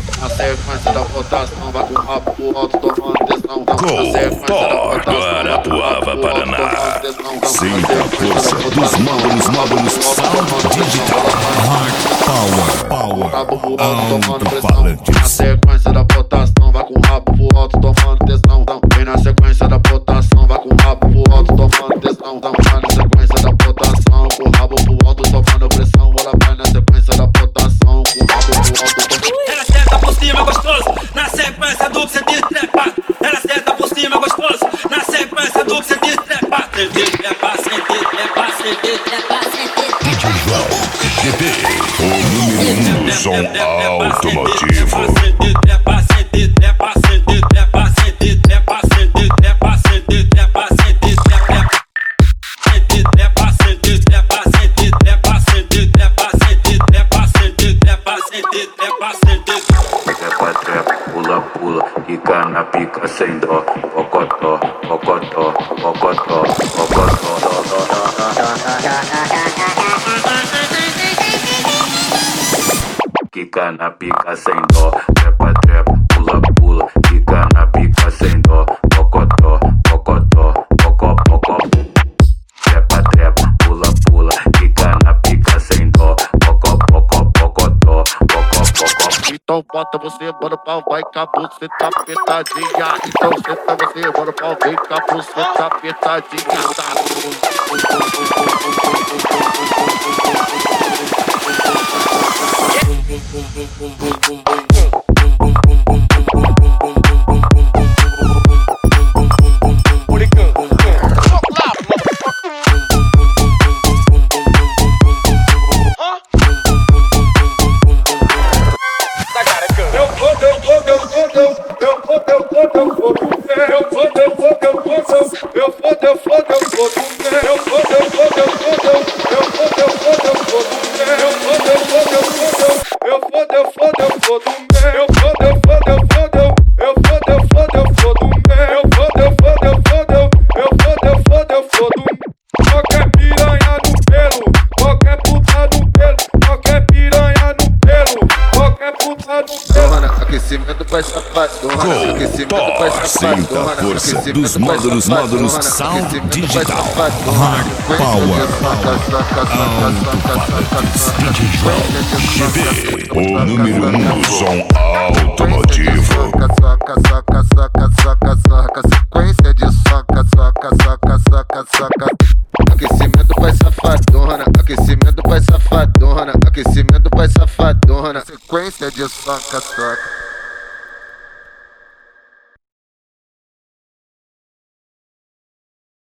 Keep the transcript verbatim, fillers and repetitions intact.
Na sequência da votação, vai com o rabo pro alto, tomando tesão. Couto, Guarapuava, Paraná. Sinta a força dos módulos, módulos Sound Digital. Power, power, Rabo pro alto, tomando pressão. alto-falantes. Na sequência da votação, vai com o rabo pro alto, tomando tesão. Vem na sequência da votação, vai com o rabo pro alto, tomando tesão. Vai na sequência da votação, com o rabo pro alto, tomando pressão. Ela vai na sequência da votação, com o rabo pro alto, tomando. Ela senta por cima gostoso, na sequência do que cê diz trepa. Ela senta por cima gostoso, na sequência do que cê diz trepa. Cê diz trepa, cê diz trepa, cê diz trepa, cê diz trepa. D J João G B, o número um do som automotivo. Cê diz trepa, cê diz trepa, cê diz trepa, cê diz trepa, cê diz trepa, cê diz trepa, cê diz trepa. Cê diz trepa, cê diz trepa, cê diz trepa, cê diz trepa, cê diz trepa, cê diz trepa, cê diz trepa, cê diz trepa. Trepa, trepa, pula, pula, quica na pica sem dó. Mocotó, mocotó, mocotó, mocotó. Quica na pica sem dó. Trepa, trepa, pula, pula, quica na pica sem dó. Mocotó, mocotó, mocó, mocó. Trepa, trepa, pula, pula, quica na pica sem dó. Mocó, mocó, mocotó, mocó, mocó. Então bota você, bora o pau, vai cabo, cê tá apertadinha. Então senta você, bora o pau, vem cabo, cê tá apertadinha. Aquecimento vai safadona, aquecimento vai safadona. Sinta a força dos módulos, módulos Sound Digital. Power, alto-falantes. D J João G B, o número um do som automotivo. Soca, soca, soca, soca, soca, soca. Sequência de soca, soca, soca, soca, soca. Aquecimento vai safadona, aquecimento vai safadona, aquecimento vai safadona. Sequência de soca, soca.